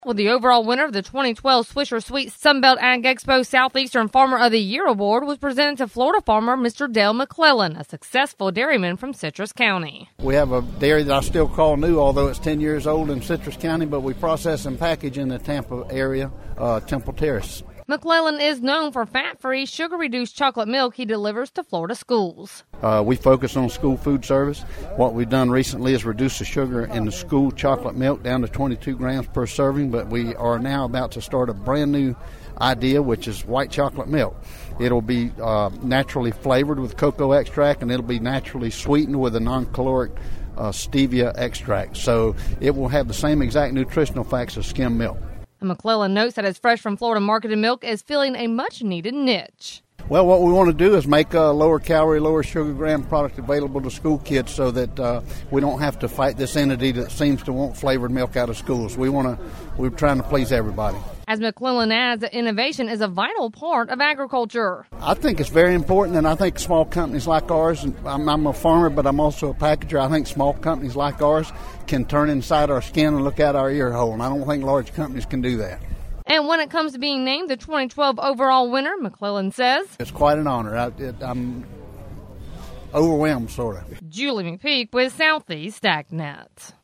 Well, the overall winner of the 2012 Swisher Sweet Sunbelt Ag Expo Southeastern Farmer of the Year Award was presented to Florida farmer Mr. Dale McClellan, a successful dairyman from Citrus County. We have a dairy that I still call new, although it's 10 years old in Citrus County, but we process and package in the Tampa area, Temple Terrace. McClellan is known for fat-free, sugar-reduced chocolate milk he delivers to Florida schools. We focus on school food service. What we've done recently is reduce the sugar in the school chocolate milk down to 22 grams per serving, but we are now about to start a brand new idea, which is white chocolate milk. It'll be naturally flavored with cocoa extract, and it'll be naturally sweetened with a non-caloric stevia extract. So it will have the same exact nutritional facts as skim milk. And McClellan notes that his Fresh from Florida marketed milk is filling a much-needed niche. Well, what we want to do is make a lower calorie, lower sugar gram product available to school kids so that we don't have to fight this entity that seems to want flavored milk out of schools. We're trying to please everybody. As McClellan adds, that innovation is a vital part of agriculture. I think it's very important, and I think small companies like ours, and I'm a farmer, but I'm also a packager. I think small companies like ours can turn inside our skin and look out our ear hole, and I don't think large companies can do that. And when it comes to being named the 2012 overall winner, McClellan says, it's quite an honor. I'm overwhelmed, sort of. Julie McPeak with Southeast AgNet.